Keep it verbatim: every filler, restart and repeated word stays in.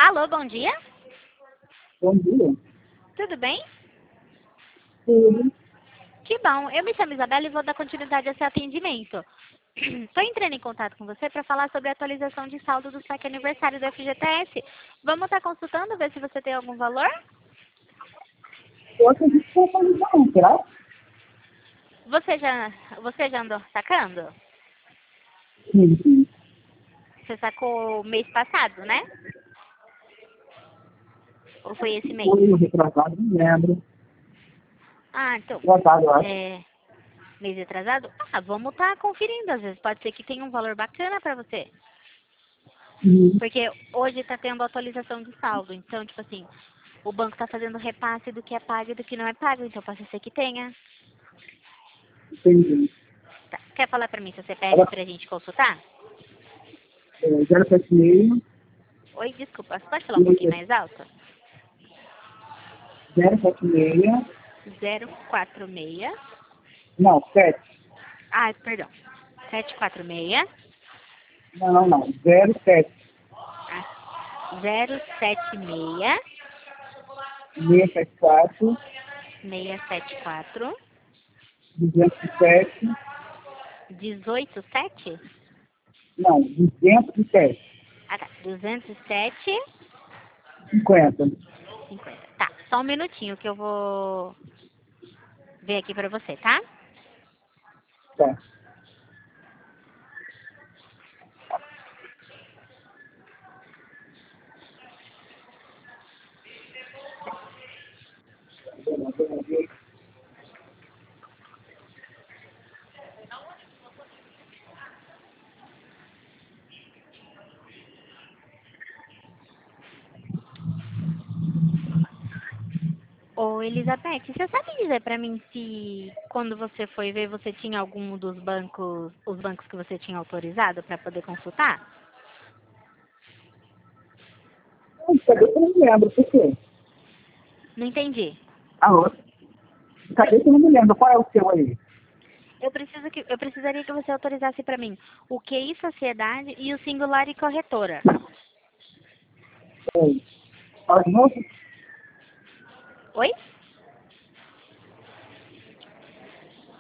Alô, bom dia. Bom dia. Tudo bem? Tudo. Que bom. Eu me chamo Isabela e vou dar continuidade a esse atendimento. Estou entrando em contato com você para falar sobre a atualização de saldo do saque aniversário do F G T S. Vamos estar consultando, ver se você tem algum valor? Eu acredito que você não, será? Você já, você já andou sacando? Sim, sim. Você sacou mês passado, né? Ou foi esse mês? Foi retrasado, não lembro. Ah, então. Retrasado, eu acho. É, mês atrasado? Ah, vamos estar conferindo. Às vezes pode ser que tenha um valor bacana para você. Sim, Porque hoje está tendo atualização de saldo. Então, tipo assim, o banco está fazendo repasse do que é pago e do que não é pago. Então, pode ser que tenha. entendi. Tá. Quer falar para mim se você pede Agora, para a gente consultar? é, zero sete seis, Oi, desculpa. Você pode falar um pouquinho mais alto? zero sete seis, Zero quatro seis. não, sete. Ah, perdão. Sete quatro seis. Não, não, não, zero sete Ah, zero sete seis. seis sete quatro, Seis sete quatro. duzentos e sete, Dezoito sete. não, duzentos e sete, Ah, tá. Duzentos e sete. cinquenta. Cinquenta. Tá. Só um minutinho que eu vou ver aqui para você, tá? Tá. Ô, Elizabeth, você sabe dizer pra mim se quando você foi ver você tinha algum dos bancos, os bancos que você tinha autorizado pra poder consultar? Não, cadê que eu não me lembro, por quê? Não entendi. Alô? Oi, Cadê que eu não me lembro? Qual é o seu aí? eu preciso que eu precisaria que você autorizasse pra mim o Q I Sociedade e o Singular e Corretora. Oi. Fala de novo? Oi?